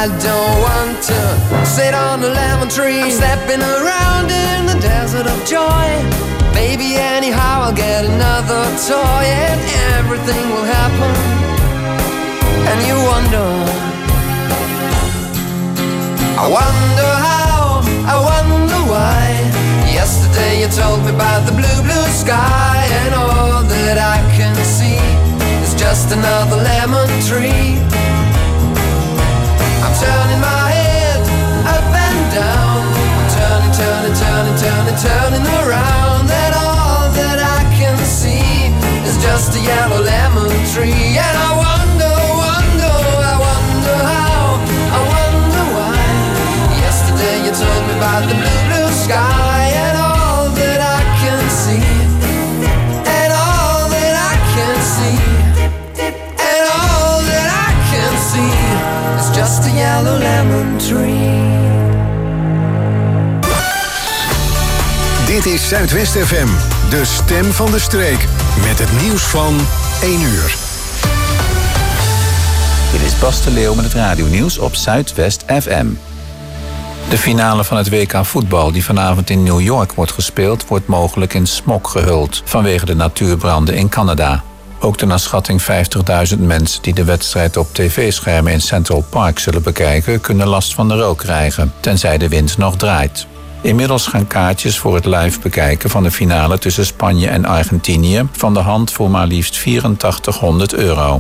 I don't want to sit on a lemon tree. I'm stepping around in the desert of joy. Maybe anyhow I'll get another toy and everything will happen. And you wonder, I wonder how, I wonder why. Yesterday you told me about the blue, blue sky, and all that I can see is just another lemon tree. I'm turning my head up and down. I'm turning, turning, turning, turning, turning around, and all that I can see is just a yellow lemon tree. And I wonder, wonder, I wonder how, I wonder why. Yesterday you told me about the blue, blue sky, and all that I can see, and all that I can see, and all that I can see is just a yellow lemon tree. Dit is Zuidwest FM, de stem van de streek. Met het nieuws van 1 uur. Dit is Bas de Leeuw met het radionieuws op Zuidwest FM. De finale van het WK voetbal die vanavond in New York wordt gespeeld, wordt mogelijk in smog gehuld vanwege de natuurbranden in Canada. Ook de naar schatting 50.000 mensen die de wedstrijd op tv-schermen in Central Park zullen bekijken, kunnen last van de rook krijgen, tenzij de wind nog draait. Inmiddels gaan kaartjes voor het live bekijken van de finale tussen Spanje en Argentinië van de hand voor maar liefst €8400.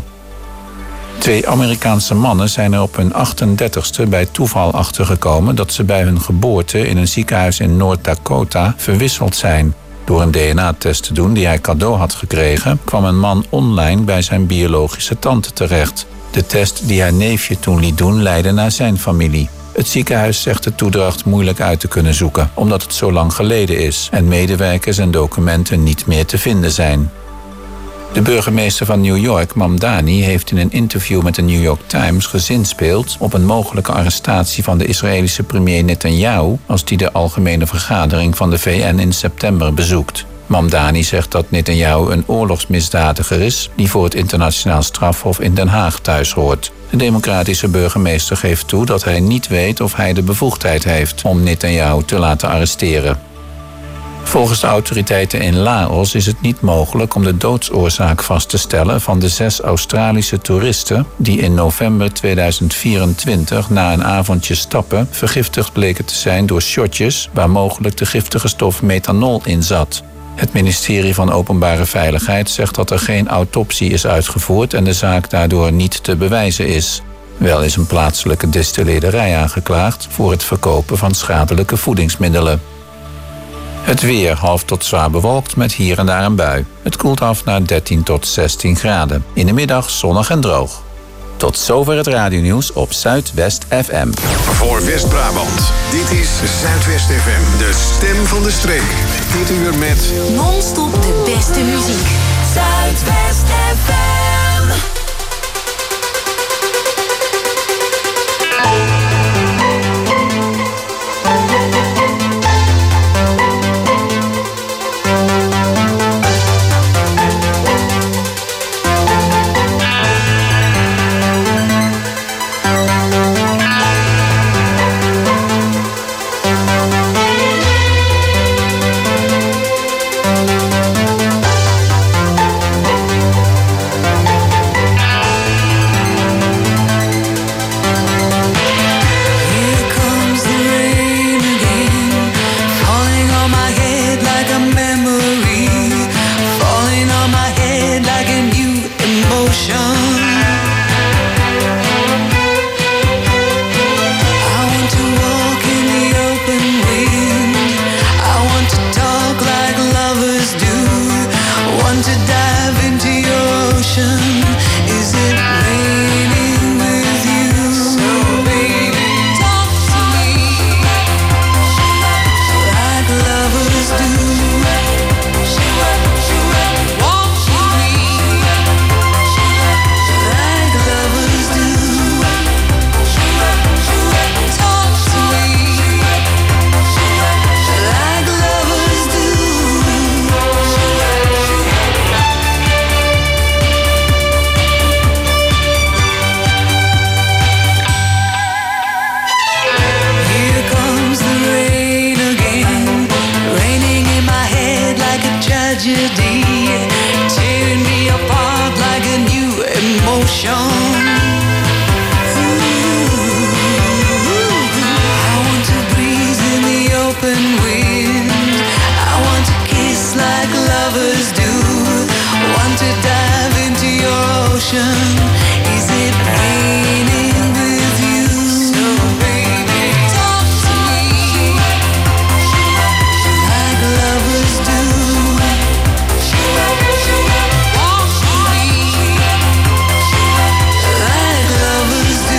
2 Amerikaanse mannen zijn er op hun 38ste bij toeval achtergekomen dat ze bij hun geboorte in een ziekenhuis in North Dakota verwisseld zijn. Door een DNA-test te doen die hij cadeau had gekregen, kwam een man online bij zijn biologische tante terecht. De test die haar neefje toen liet doen leidde naar zijn familie. Het ziekenhuis zegt de toedracht moeilijk uit te kunnen zoeken, omdat het zo lang geleden is en medewerkers en documenten niet meer te vinden zijn. De burgemeester van New York, Mamdani, heeft in een interview met de New York Times gezinspeeld op een mogelijke arrestatie van de Israëlische premier Netanyahu als die de algemene vergadering van de VN in september bezoekt. Mamdani zegt dat Netanyahu een oorlogsmisdadiger is die voor het internationaal strafhof in Den Haag thuis hoort. De democratische burgemeester geeft toe dat hij niet weet of hij de bevoegdheid heeft om Netanyahu te laten arresteren. Volgens de autoriteiten in Laos is het niet mogelijk om de doodsoorzaak vast te stellen van de 6 Australische toeristen die in november 2024 na een avondje stappen vergiftigd bleken te zijn door shotjes waar mogelijk de giftige stof methanol in zat. Het ministerie van Openbare Veiligheid zegt dat er geen autopsie is uitgevoerd en de zaak daardoor niet te bewijzen is. Wel is een plaatselijke distilleerderij aangeklaagd voor het verkopen van schadelijke voedingsmiddelen. Het weer half tot zwaar bewolkt met hier en daar een bui. Het koelt af naar 13 tot 16 graden. In de middag zonnig en droog. Tot zover het radionieuws op Zuidwest FM. Voor West-Brabant, dit is Zuidwest FM, de stem van de streek. Dit uur met non-stop de beste muziek. Zuidwest FM. emotion. I want to breathe in the open wind. I want to kiss like lovers do. Want to dive into your ocean. Is it raining with you? So baby, talk to me like lovers do. Walk with me like lovers do.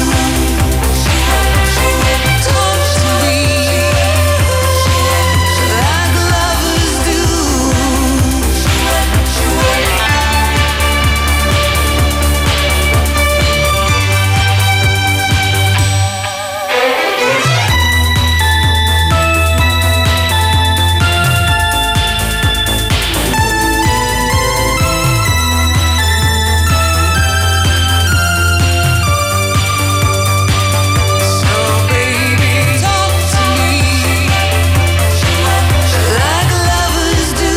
Talk to me like lovers do. So baby, talk to me like lovers do.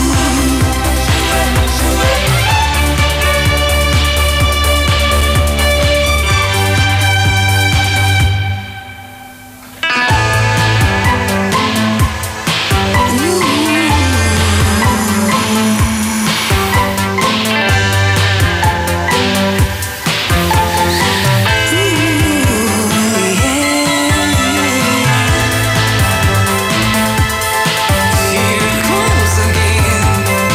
Here it comes again.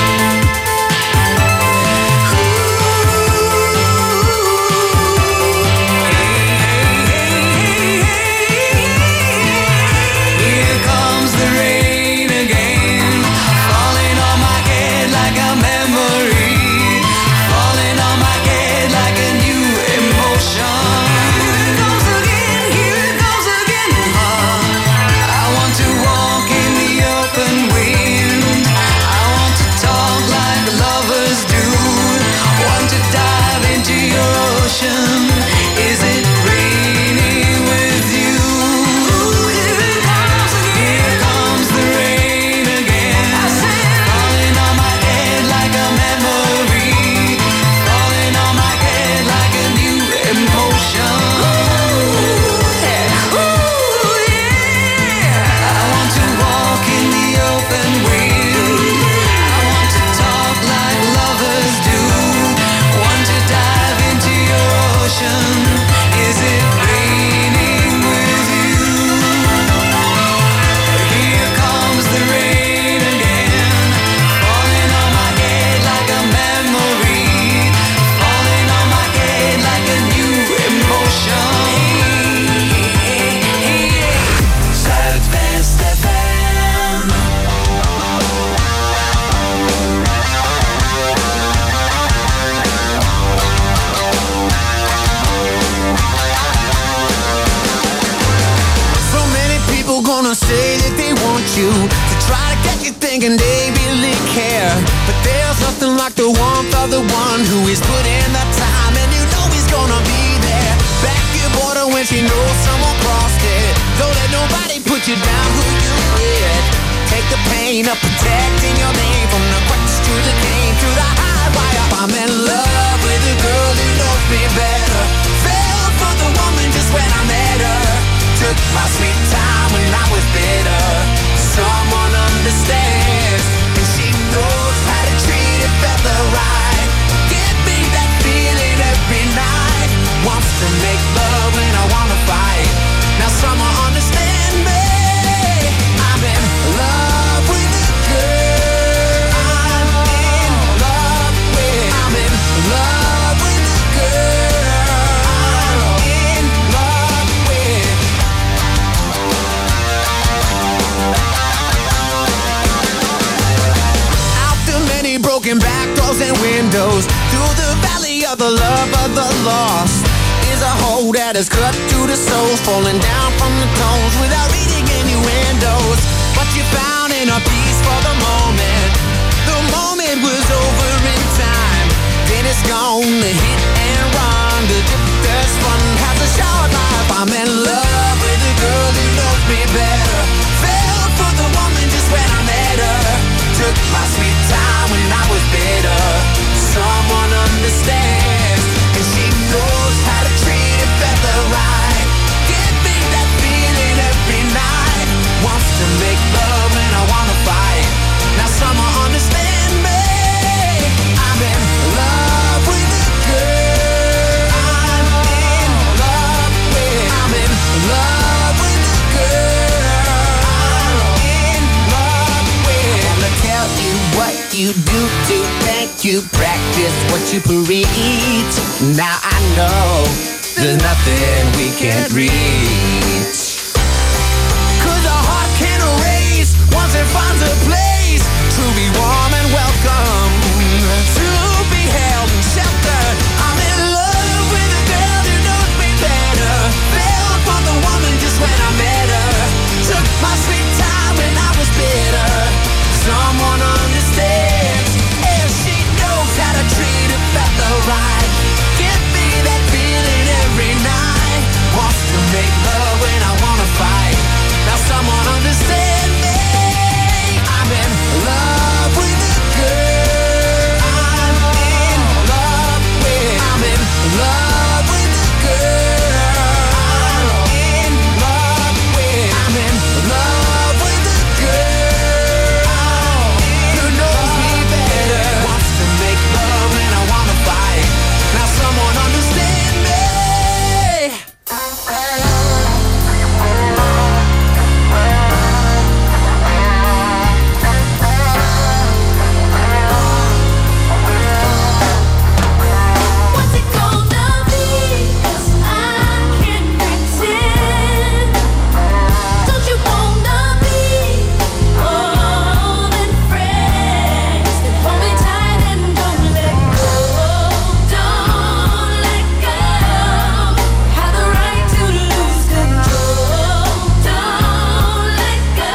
Here comes the rain again, falling on my head like a memory, falling on my head like a new emotion. Here it goes again, here it goes again. I want to walk in the open wind. I want to talk like lovers do. Want to dive into your ocean. Is it raining with you? Here it comes again. Here comes the rain again. Falling on my head like a memory, falling on my head like a new emotion. Yeah. I want to walk in the open wind. I want to talk like lovers do. Want to dive into your ocean. Is it raining with you? Here comes the rain again, falling on my head like a memory, falling on my head like a new emotion. Zuidwest FM. So many people gonna say that they want you, to try to get you thinking they really care. But there's nothing like the warmth of the one who is put in the time, and you know he's gonna be there. Back your border when she knows someone crossed it. Don't let nobody put you down who you with. Take the pain of protecting your name, from the cracks to the cane, through the high wire. I'm in love with a girl who knows me better. Fell for the woman just when I met her. Took my sweet time when I was bitter. Someone understands, and she knows how to treat a fella right. Give me that feeling every night. Wants to make love when I wanna fight. Now someone understand me. I'm in love with a girl. I'm in love with. I'm in love with a girl. I'm in love with. Out the many broken back doors and windows, through the valley of the love of the lost, is a hole that is cut to the soul, falling down from the tones without reading innuendos. But you found inner peace for the moment. The moment was over in time. Then it's gone, the hit and run. The drifter's fun has a short life. I'm in love with a girl who knows me better. Fell for the woman just when I met her. Took my sweet time when I was bitter. Someone understands, to preach. Now I know there's nothing we can't reach. 'Cause a heart can erase once it finds a place to be warm and welcome, to be held and sheltered. I'm in love with a girl who knows me better. Fell for the woman just when I met her. Took my sweet time when I was bitter. Someone understands, and she knows how to treat a fella right. Give me that feeling every night. Wants to make love when I wanna fight. Now someone understand me. I'm in love with a girl. I'm in love with. I'm in love with a girl. I'm in love with. I'm in love with a girl who knows me better. Wants to make love when I wanna fight. Now someone understand me. What's it gonna be? 'Cause I can't pretend. Don't you wanna be more than friends? Hold me tight and don't let go. Don't let go. Have the right to lose control. Don't let go.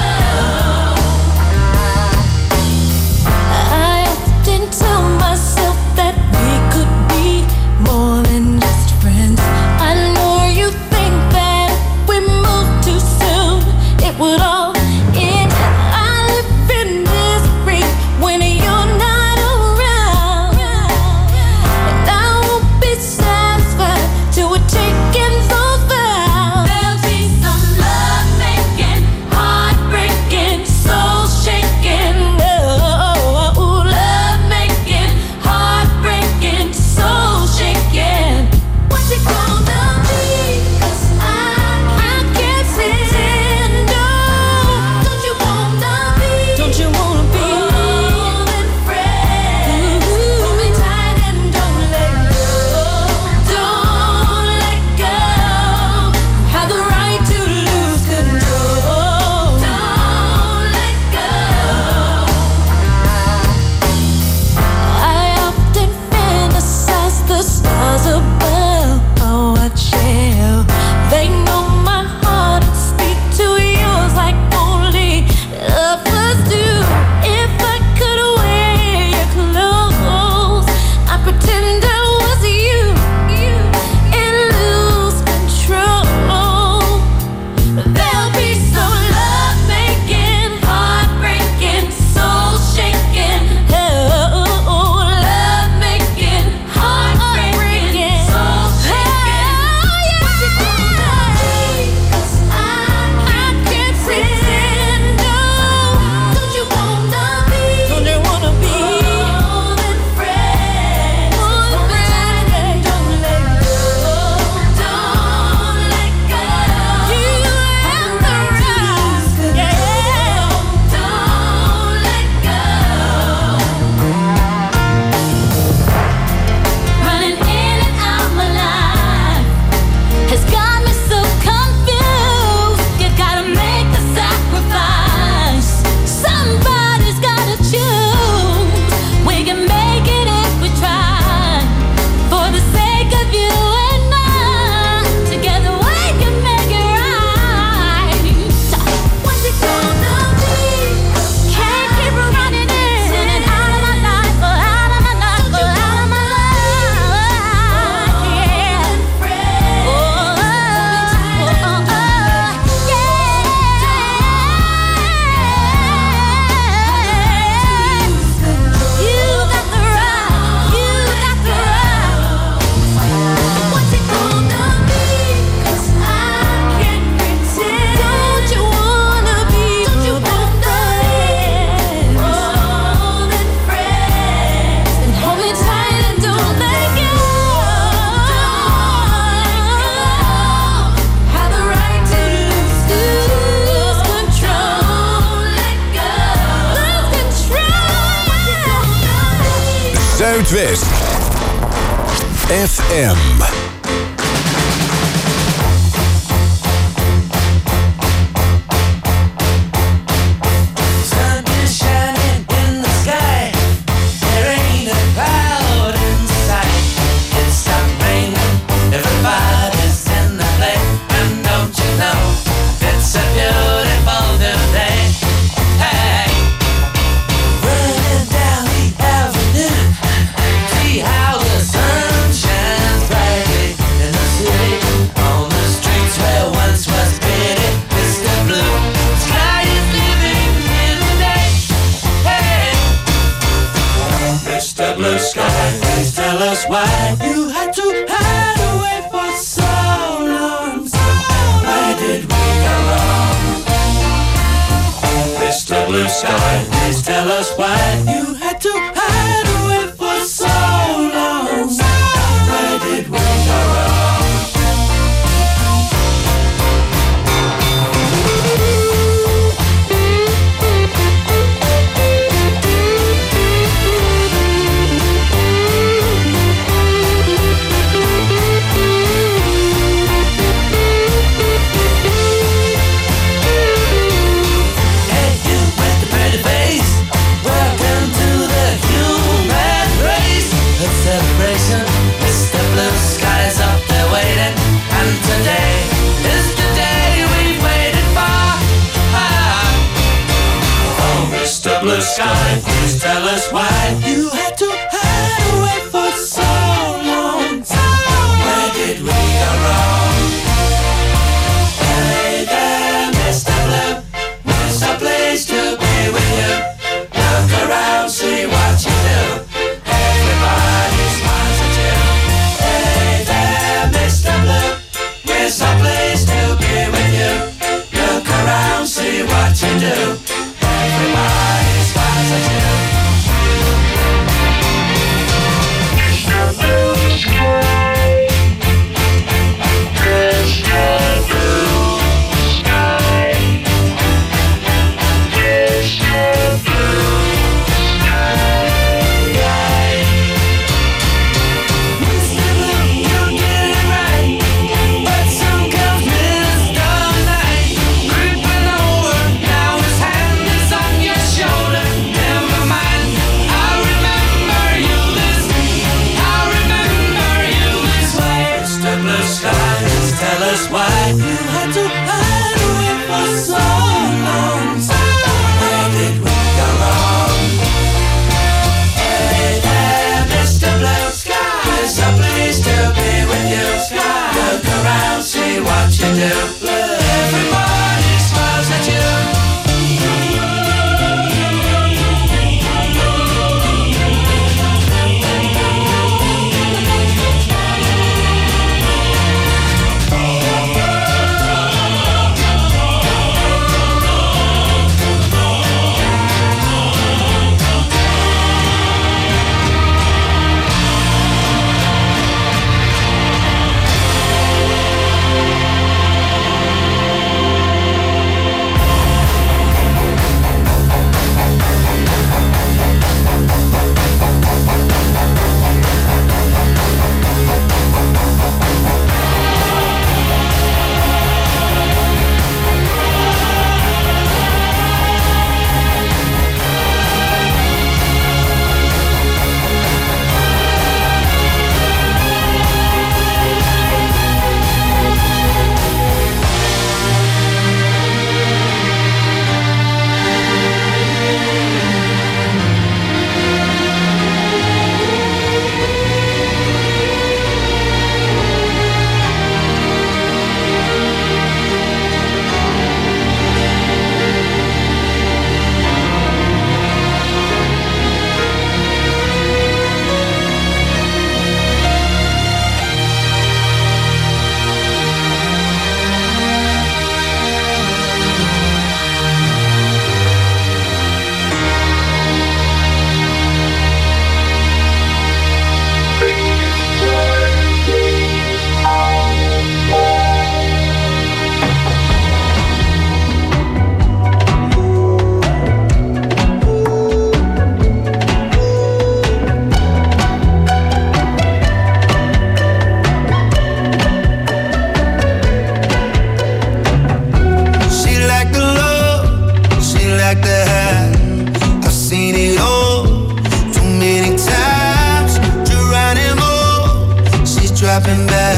I often tell myself that we could be more than just friends. I know you think that we moved too soon, it would all end. I live in misery when you're not around, and I won't be satisfied till we're taking those vows. There'll be some love making, heartbreaking, soul shaking. Oh, love making, heartbreaking, soul shaking. What's it gonna be? 'Cause I can't pretend. No, don't you wanna be? Don't you wanna be more than friends? Hold me tight and don't let go. Don't let go. Have the right to lose control. Don't let go. I often fantasize the stars above. Oh, what shall they know? My heart speak to yours like only lovers do. If I could wear your clothes, I pretend I was you and lose control. There'll be some love making, heartbreaking, soul shaking. Oh, love making, heartbreaking, soul shaking. What's it gonna be? 'Cause I can't pretend. No, don't you wanna be? Don't you wanna be more than friends? Hold me tight and don't let go. Don't let go. You have the right. Yeah. Don't let go. Running in and out my life has got me so confused. You gotta make the sacrifice. Somebody's gotta choose. We can make it if we try. For the sake of you and I, together we can make it right. What's it gonna be? Can't keep running in and out of my life, out of my life, out of my life. Yeah. You got the right. You got the right. What's it gonna be? 'Cause I can't pretend. Don't you wanna be? Don't you wanna be more than friends? And hold me tight and don't let go. Have the right to lose control. Let go. Lose control. What's it gonna be? Zuidwest. FM. Why you had to hide away for so long? Where did we go wrong? Mr. Blue Sky, please tell us why you had to hide away for so long. Where did we go wrong? Mr. Blue Sky's up there waiting, and today is the day we've waited for. Oh, Mr. Blue Sky, please tell us why you had to hide away for so long. Where did we go wrong? Hey there, Mr. Blue, where's a place to be with you? Look around, see what you do. Everybody smiles at you. Hey there, Mr. Blue, here's a place to be with you. Look around, see what you do. Everybody smiles at you. Mr. Blue Sky, Mr. Blue Sky, Mr. Blue tell us why you had to hide away for so long. Where did we go wrong? Hey there, Mr. Blue Sky, there's a place to be with you. Look around, see what you do. Everybody smiles at you.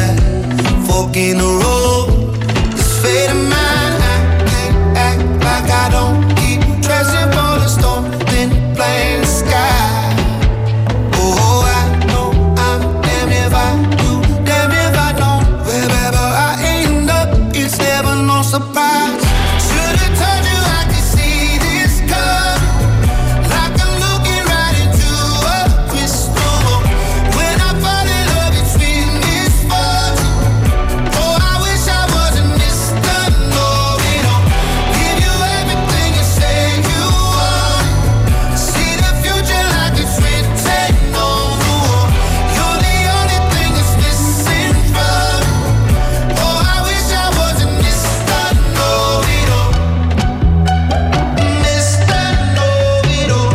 that fork in the road. This fate of mine, I can't act like I don't keep dressing for the storm, then blame the sky. Oh, I know I'm damned if I do, damned if I don't. Wherever I end up, it's never no surprise. Should've told you I could see this come, like I'm looking right into a crystal ball. When I fall in love, it's with misfortune. Oh, I wish I wasn't Mr. Know-it-all. Give you everything you say you want. See the future like it's written on the wall. You're the only thing that's missing from me. Oh, I wish I wasn't Mr. Know-it-all. Mr. Know-it-all.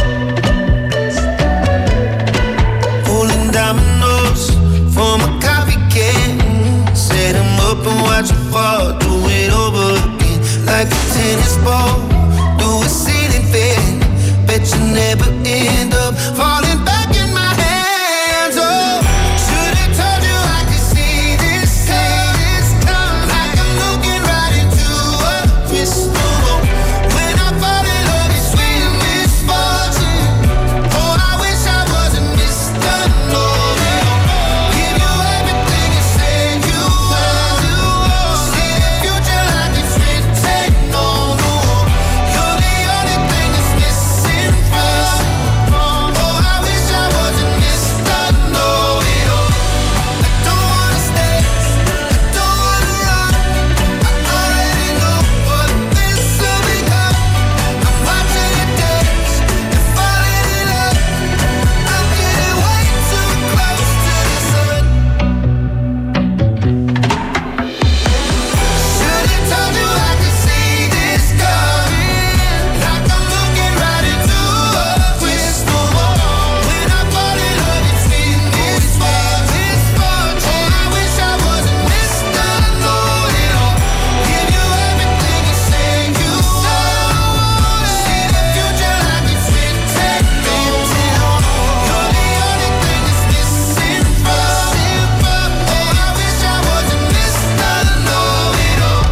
Pulling dominoes from a coffee can. Set 'em up and watch 'em fall. Do it over again like a tennis ball. Do a ceiling fan. Bet you never end up falling back in my hands. Oh, should've told you I could see this come, like I'm looking right into a crystal ball. When I fall in love, it's with misfortune. Oh, I wish I wasn't Mr. Know-it-all. Give you everything you say you want. See the future like it's written on the wall. You're the only thing that's missing from me. Oh, I wish I wasn't Mr. Know-it-all. I don't wanna stay, I don't wanna run. I already know what this will become. I'm watching you dance and falling in love. I'm getting way too close to the sun. Should've told you I could see this coming, like I'm looking right into a crystal ball. When I fall in love, it's with misfortune. Oh, I wish I wasn't Mr. Know-it-all. Give you everything you say you want. See the future like it's written on the wall. You're the only thing that's missing from me. Oh, I wish I wasn't Mr. Know-it-all.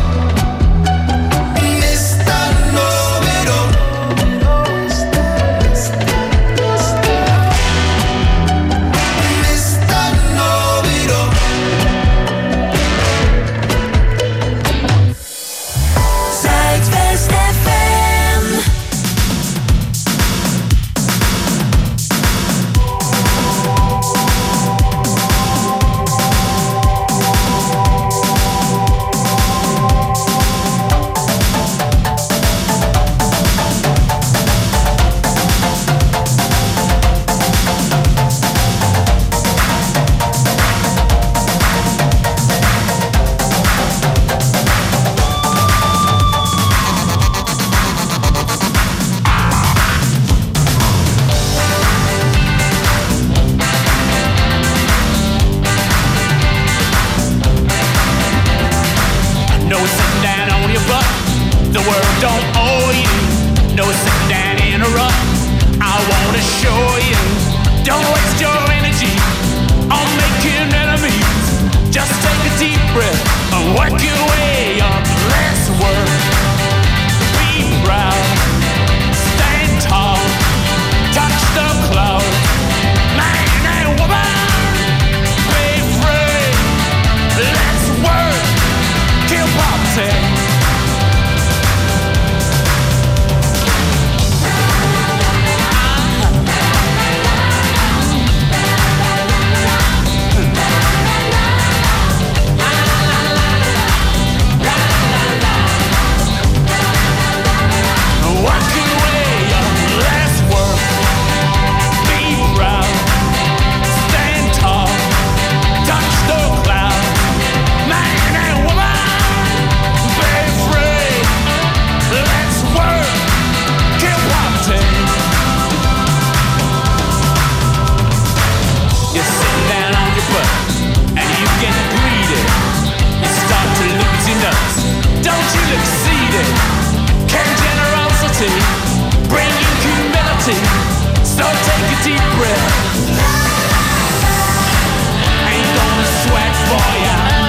Mr. Know-it-all. Mr. Know-it-all. Zuidwest FM. No sitting down on your butt. The world don't owe you. No sitting down in a rut. I wanna show you. Don't waste your energy on making enemies. Just take a deep breath and work your way up. Less work. Be proud. Stand tall. Touch the clouds. Man and woman. Be free. Let's work. Kill poverty. deep breath. Ain't gonna sweat for ya.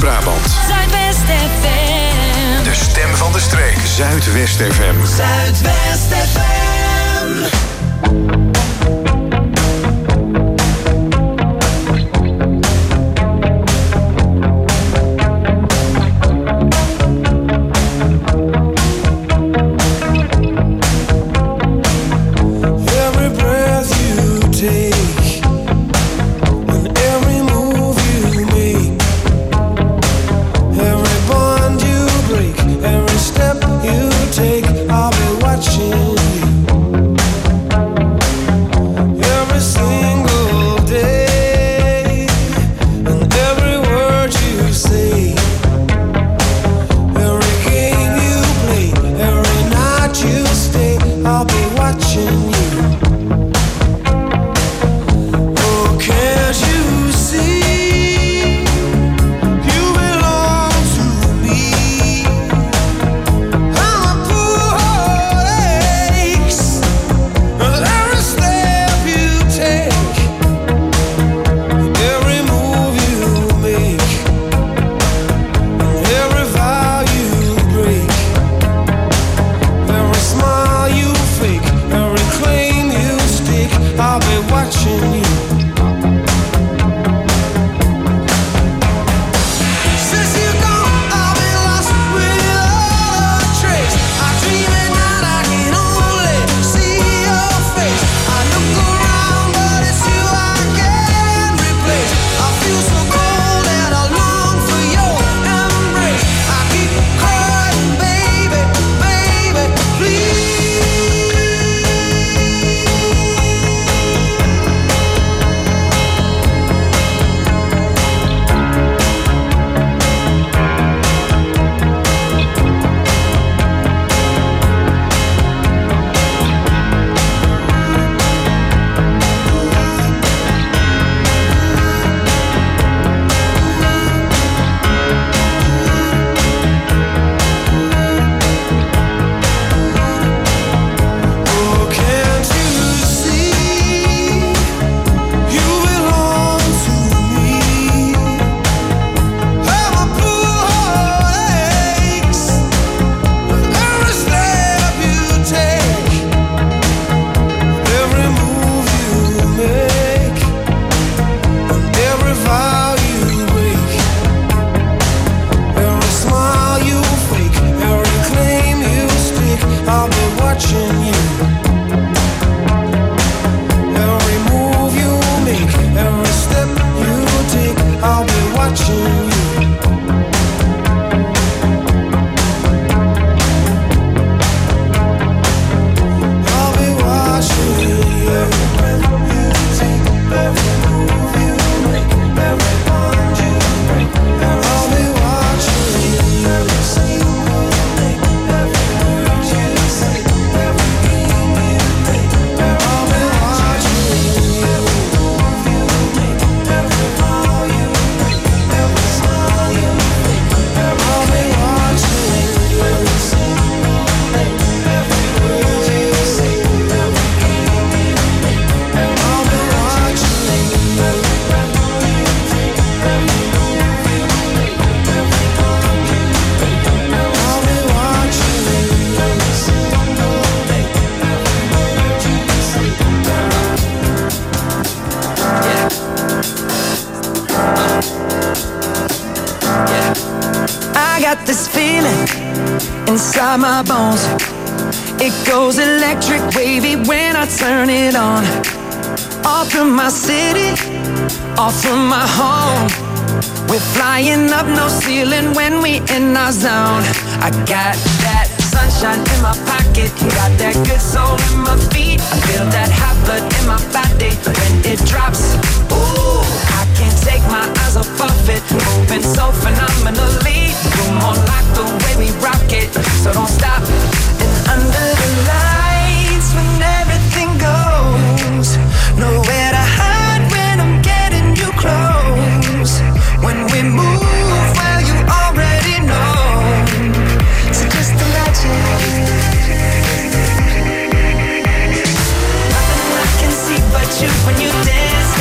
Noord-Brabant. Zuidwest FM. De stem van de streek. Zuidwest FM. Zuidwest FM. inside my bones. It goes electric wavy when I turn it on. Off from my city, off from my home. We're flying up, no ceiling when we in our zone. I got that sunshine in my pocket, got that good soul in my feet. I feel that hot blood in my body when it drops. Ooh, I can't take my eyes off of it, moving so phenomenally. You're more like the way we rock it, so don't stop. And under the lights, when everything goes, nowhere to hide when I'm getting you close. When we move, well, you already know. So just imagine. Nothing I can see but you when you dance.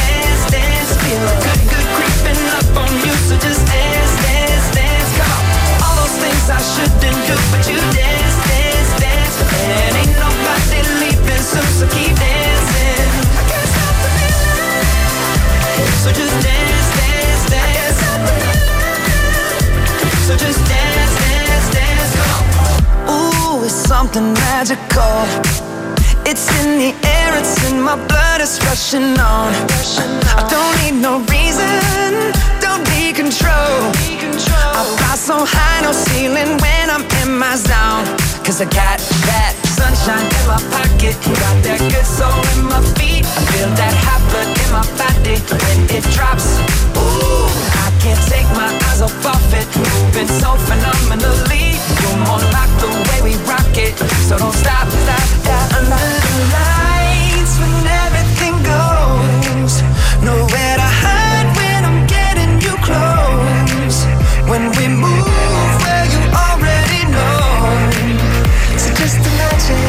something magical. It's in the air, it's in my blood, it's rushing on. I don't need no reason, don't need control. I fly so high, no ceiling when I'm in my zone. Cause I got that sunshine in my pocket, got that good soul in my feet. I feel that hot blood in my body when it drops. Ooh, I can't take my eyes off of it, moving so phenomenally. You're more like the way we rock it, so don't stop, stop, stop. Under the lights when everything goes, nowhere to hide when I'm getting you close. When we move where you already know, so just imagine.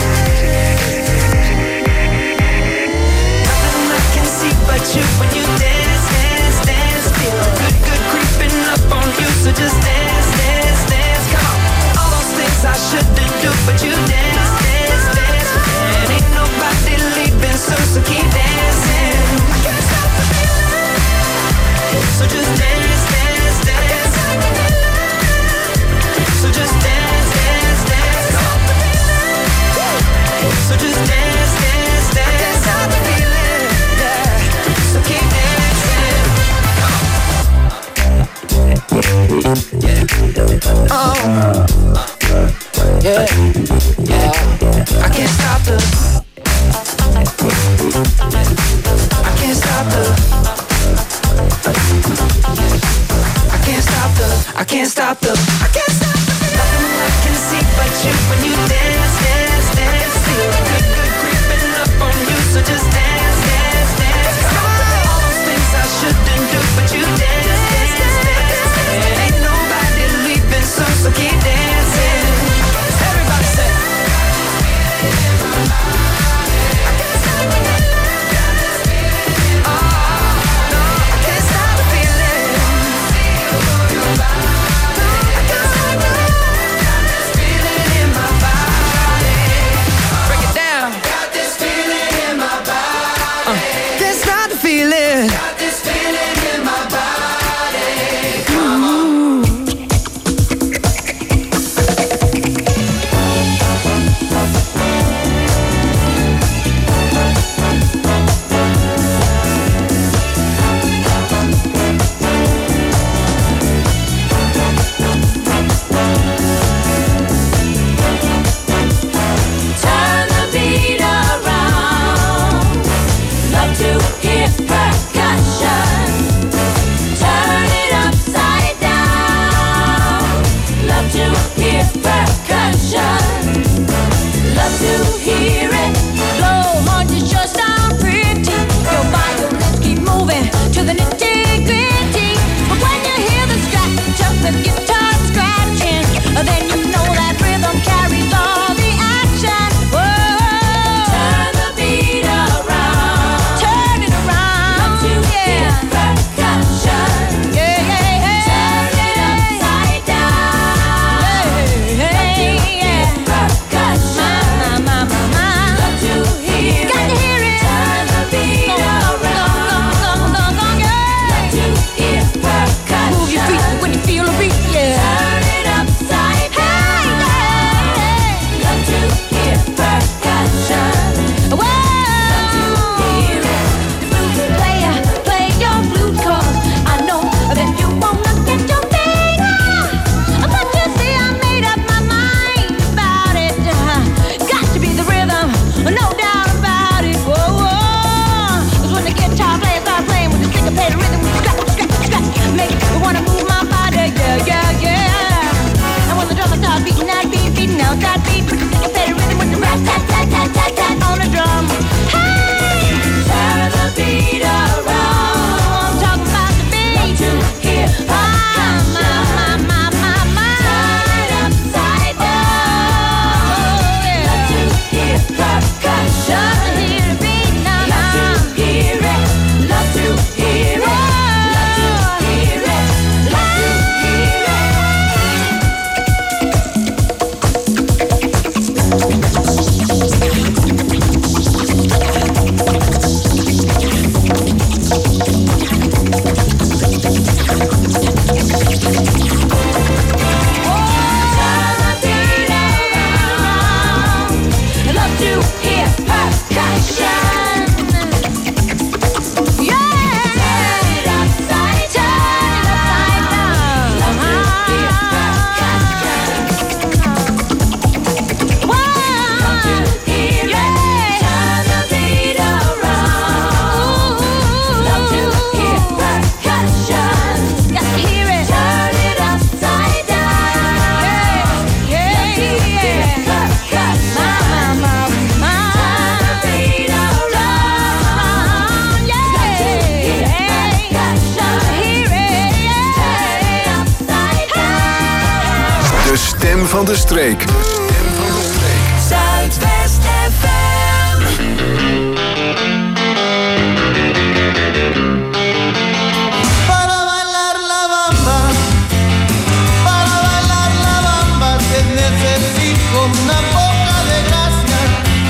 Nothing I can see but you when you dance, dance, dance. Feel good, good creeping up on you, so just dance, dance, dance. Come on, all those things I shouldn't do, but you dance, dance, dance. And ain't nobody leaving soon, so keep dancing. I can't stop the feeling, so just dance, dance, dance. So just dance, dance, dance. So just dance, dance, dance. I can't stop the feeling, yeah. So keep dancing. Oh, yeah, yeah. I can't stop the. I can't stop the. I can't stop the. I can't stop the. I can't stop the. Nothing I can see but you when you dance, dance, dance. Feel good, good creeping up on you, so just dance, dance, dance. All those things I shouldn't do, but you dance, dance, dance. And ain't nobody leaving soon, so keep dancing. Everybody say. I can't stop the feeling. Oh, no, I can't stop the feeling. I can't stop the feeling in my body. Break it down. Got this feeling in my body. Can't stop the feeling. Got this feeling in my body. Come on. Turn the beat around, like to hear percussion. stem van de streek. Zuidwest FM. Para bailar la bamba, que necesito una poca de gracia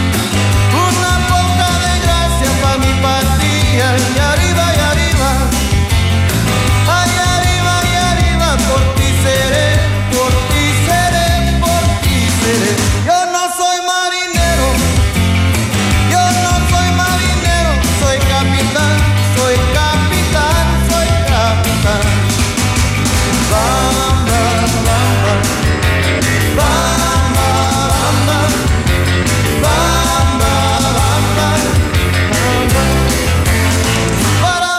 pa' mi patria. Y arriba, por ti seré. Yo no soy marinero, soy capitán. Bamba, bamba, bamba, bamba, bamba, bamba, bamba. Para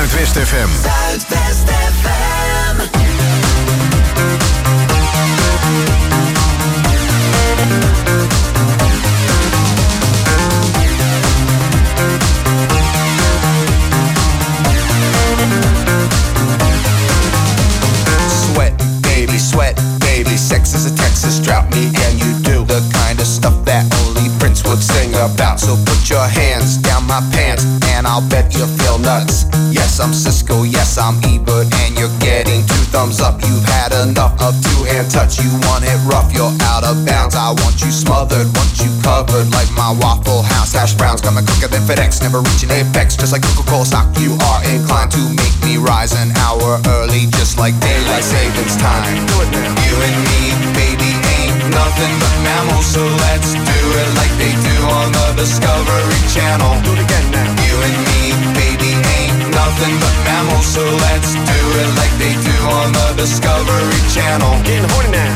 Zuidwest FM. Zuidwest FM. Sweat, baby, sex is a Texas drought. Me and you do the kind of stuff that only Prince would sing about. So put your hands down my pants and I'll bet you feel nuts. Yes, I'm Cisco, yes, I'm Ebert, and you're getting 2 thumbs up. You've had enough of 2-hand touch. You want it rough, you're out of bounds. I want you smothered, want you covered like my Waffle House hash browns. Coming quicker than FedEx, never reaching apex. Just like Coca-Cola stock, you are inclined to make me rise an hour early, just like daylight savings time. You and me, baby, ain't nothing but mammals, so let's do it like they do on the Discovery Channel. Do it again now. You and me, baby, ain't nothing but mammals, so let's do it like they do on the Discovery Channel. Getting horny now.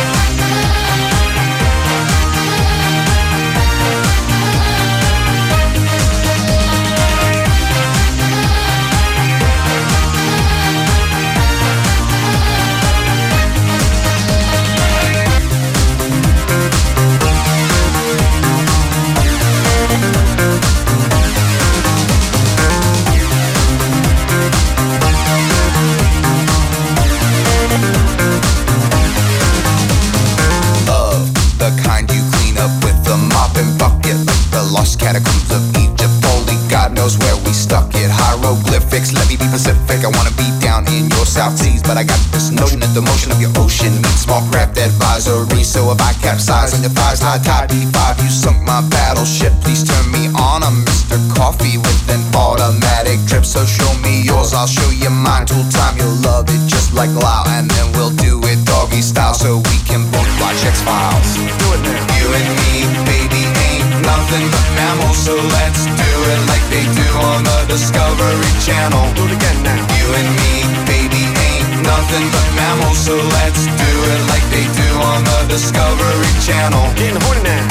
Catacombs of Egypt, only God knows where we stuck it. Hieroglyphics, let me be Pacific. I wanna be down in your South Seas, but I got this notion that the motion of your ocean meets small craft advisory. So if I capsize on your thighs, high tide B5, you sunk my battleship. Please turn me on. I'm Mr. Coffee with an automatic drip. So show me yours, I'll show you mine. Tool time, you'll love it just like Lao, and then we'll do it doggy style so we can both watch X-Files. Do it now. You and me, baby, ain't nothing but mammals, so let's do it like they do on the Discovery Channel. Do it again now. You and me, baby, ain't nothing but mammals, so let's do it like they do on the Discovery Channel. Getting horny now.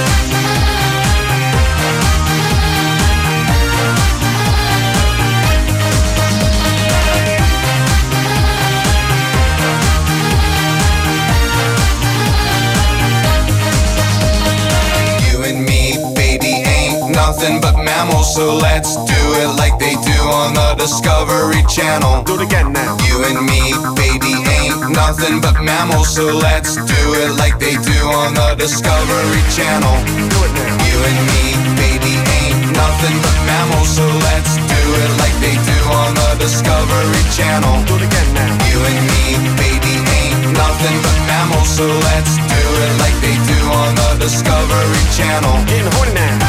Nothing but mammals, so let's do it like they do on the Discovery Channel. Do it again now. You and me, baby, ain't nothing but mammals, so let's do it like they do on the Discovery Channel. Do it now. You and me, baby, ain't nothing but mammals, so let's do it like they do on the Discovery Channel. Do it again now. You and me, baby, ain't nothing but mammals, so let's do it like they do on the Discovery Channel. Getting horny now.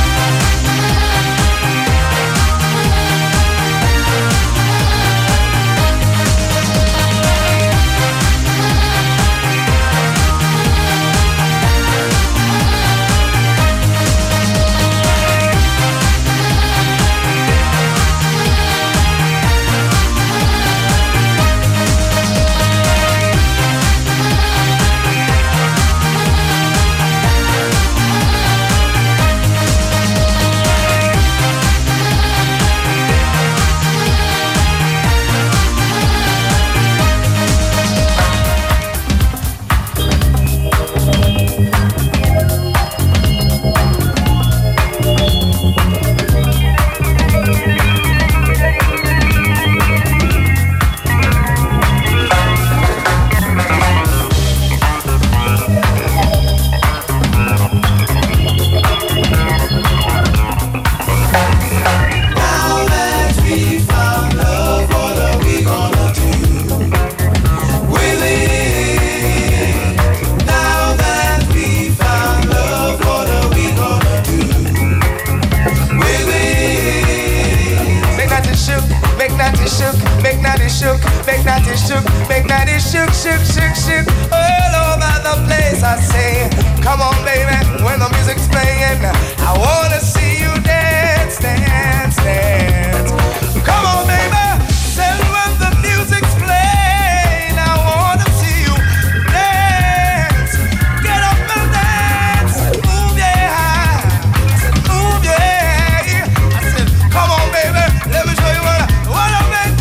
What I make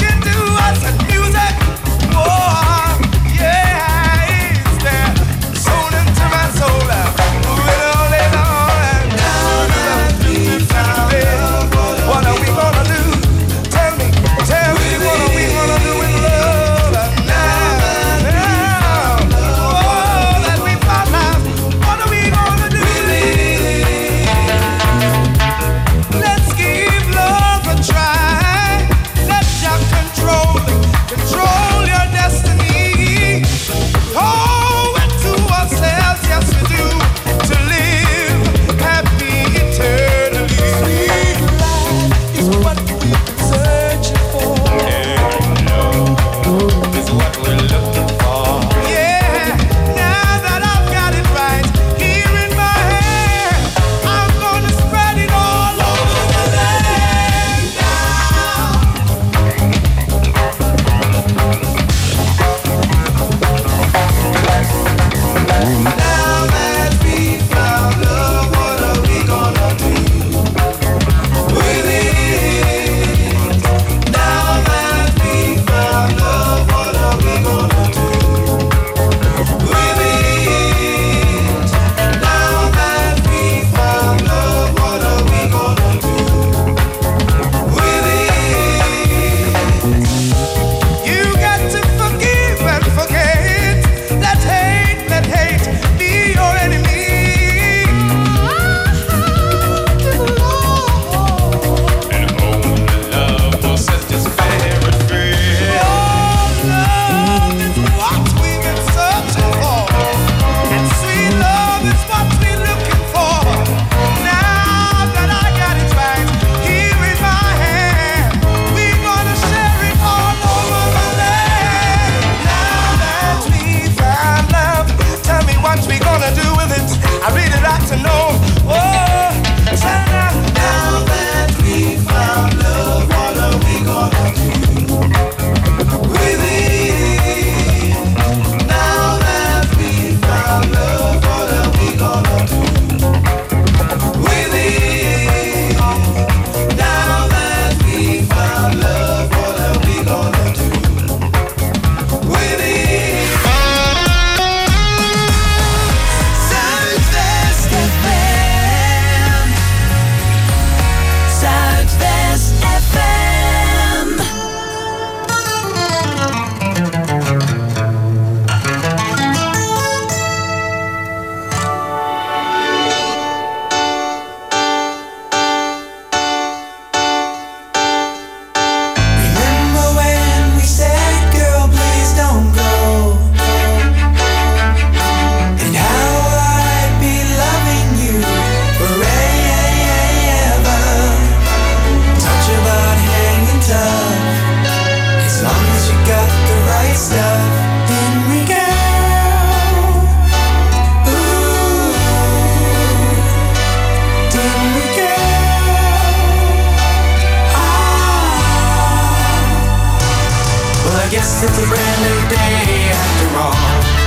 guess it's a brand new day after all.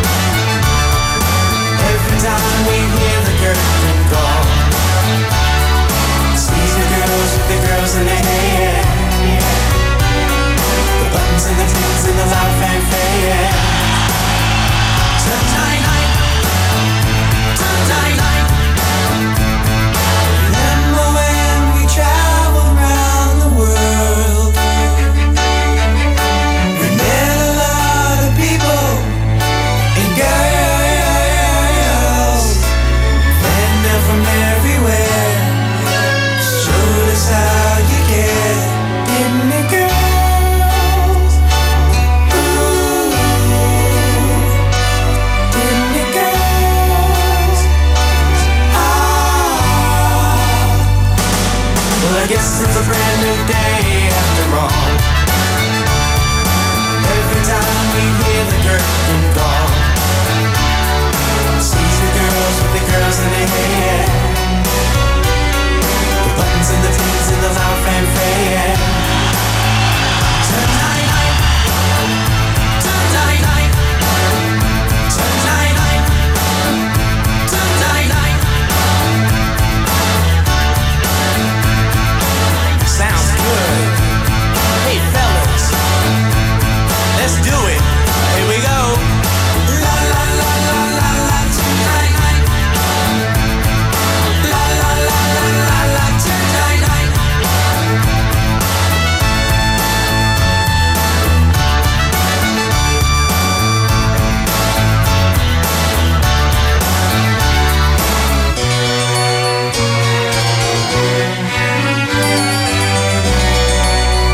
Every time we hear the curtain call, sees the girls with the girls in their hair.